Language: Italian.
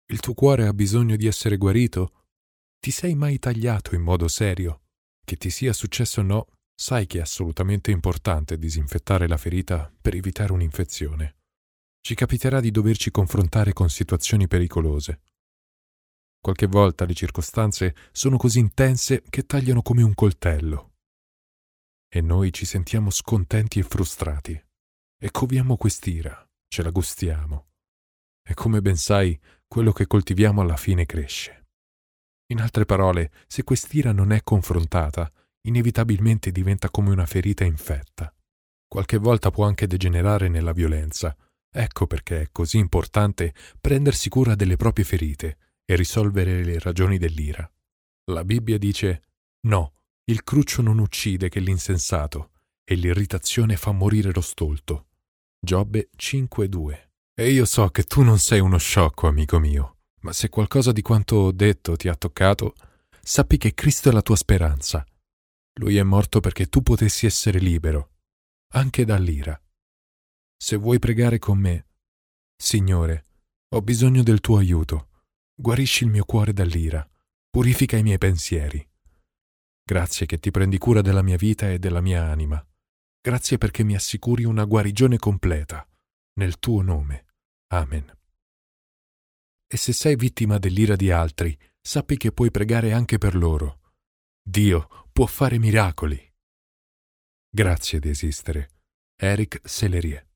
Il tuo cuore ha bisogno di essere guarito? Ti sei mai tagliato in modo serio? Che ti sia successo o no, sai che è assolutamente importante disinfettare la ferita per evitare un'infezione. Ci capiterà di doverci confrontare con situazioni pericolose. Qualche volta le circostanze sono così intense che tagliano come un coltello. E noi ci sentiamo scontenti e frustrati. E coviamo quest'ira, ce la gustiamo. E come ben sai, quello che coltiviamo alla fine cresce. In altre parole, se quest'ira non è confrontata, inevitabilmente diventa come una ferita infetta. Qualche volta può anche degenerare nella violenza. Ecco perché è così importante prendersi cura delle proprie ferite e risolvere le ragioni dell'ira. La Bibbia dice: no, il cruccio non uccide che l'insensato, e l'irritazione fa morire lo stolto. Giobbe 5:2. E io so che tu non sei uno sciocco, amico mio, ma se qualcosa di quanto ho detto ti ha toccato, sappi che Cristo è la tua speranza. Lui è morto perché tu potessi essere libero, anche dall'ira. Se vuoi pregare con me: Signore, ho bisogno del tuo aiuto. Guarisci il mio cuore dall'ira, purifica i miei pensieri. Grazie che ti prendi cura della mia vita e della mia anima. Grazie perché mi assicuri una guarigione completa. Nel tuo nome. Amen. E se sei vittima dell'ira di altri, sappi che puoi pregare anche per loro. Dio può fare miracoli. Grazie di esistere. Eric Sellerie.